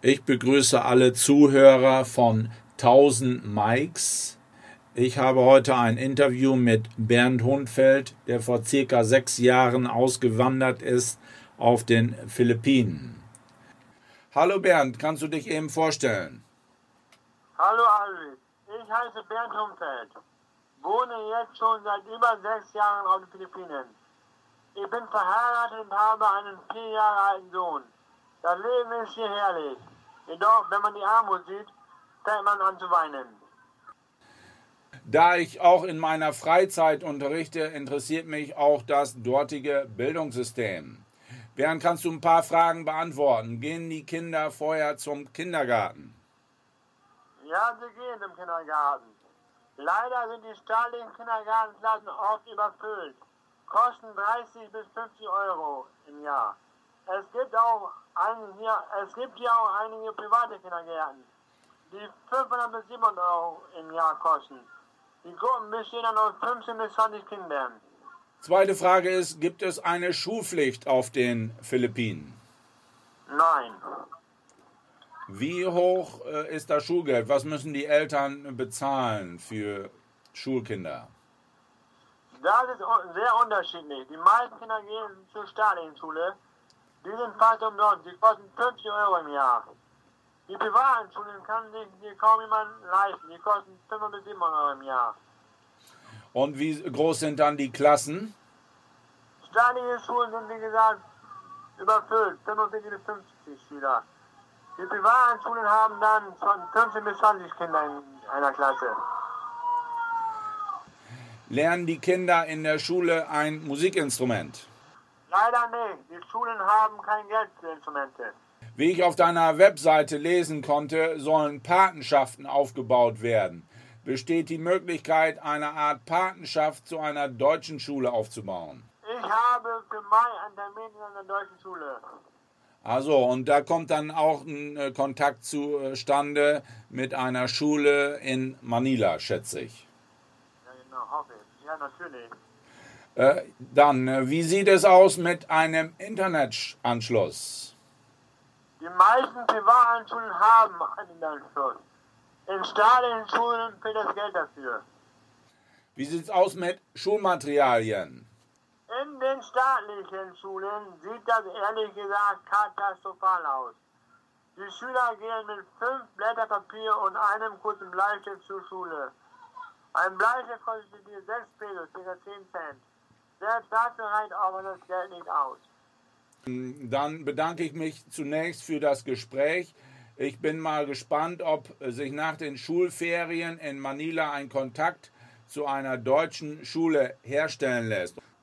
Ich begrüße alle Zuhörer von 1000 Mics. Ich habe heute ein Interview mit Bernd Hundfeld, der vor circa 6 Jahren ausgewandert ist auf den Philippinen. Hallo Bernd, kannst du dich eben vorstellen? Hallo Alvis, ich heiße Bernd Hundfeld, wohne jetzt schon seit über 6 Jahren auf den Philippinen. Ich bin verheiratet und habe einen 4 Jahre alten Sohn. Das Leben ist hier herrlich. Jedoch, wenn man die Armut sieht, fängt man an zu weinen. Da ich auch in meiner Freizeit unterrichte, interessiert mich auch das dortige Bildungssystem. Bernd, kannst du ein paar Fragen beantworten? Gehen die Kinder vorher zum Kindergarten? Ja, sie gehen zum Kindergarten. Leider sind die staatlichen Kindergartenklassen oft überfüllt. Kosten 30 bis 50 Euro im Jahr. Es gibt hier auch einige private Kindergärten, die 500 bis 700 Euro im Jahr kosten. Die Gruppen bestehen dann aus 15 bis 20 Kindern. Zweite Frage ist, gibt es eine Schulpflicht auf den Philippinen? Nein. Wie hoch ist das Schulgeld? Was müssen die Eltern bezahlen für Schulkinder? Das ist sehr unterschiedlich. Die meisten Kinder gehen zur staatlichen Schule. Die sind fast umsonst. Die kosten 50 Euro im Jahr. Die privaten Schulen kann sich kaum jemand leisten. Die kosten 500 bis 700 Euro im Jahr. Und wie groß sind dann die Klassen? Staatliche Schulen sind, wie gesagt, überfüllt. 45 bis 50 Schüler. Die privaten Schulen haben dann von 15 bis 20 Kinder in einer Klasse. Lernen die Kinder in der Schule ein Musikinstrument? Leider nicht. Die Schulen haben kein Geld für Instrumente. Wie ich auf deiner Webseite lesen konnte, sollen Patenschaften aufgebaut werden. Besteht die Möglichkeit, eine Art Patenschaft zu einer deutschen Schule aufzubauen? Ich habe für Mai einen Termin in einer deutschen Schule. Also, und da kommt dann auch ein Kontakt zustande mit einer Schule in Manila, schätze ich. Ja, genau, hoffe ich. Ja, natürlich. Dann, wie sieht es aus mit einem Internetanschluss? Die meisten privaten Schulen haben einen Anschluss. In staatlichen Schulen fehlt das Geld dafür. Wie sieht es aus mit Schulmaterialien? In den staatlichen Schulen sieht das ehrlich gesagt katastrophal aus. Die Schüler gehen mit 5 Blätter Papier und einem kurzen Bleistift zur Schule. Ein Bleistift kostet dir 6 Pesos, ca. 10 Cent. Selbst dafür reicht aber das Geld nicht aus. Dann bedanke ich mich zunächst für das Gespräch. Ich bin mal gespannt, ob sich nach den Schulferien in Manila ein Kontakt zu einer deutschen Schule herstellen lässt.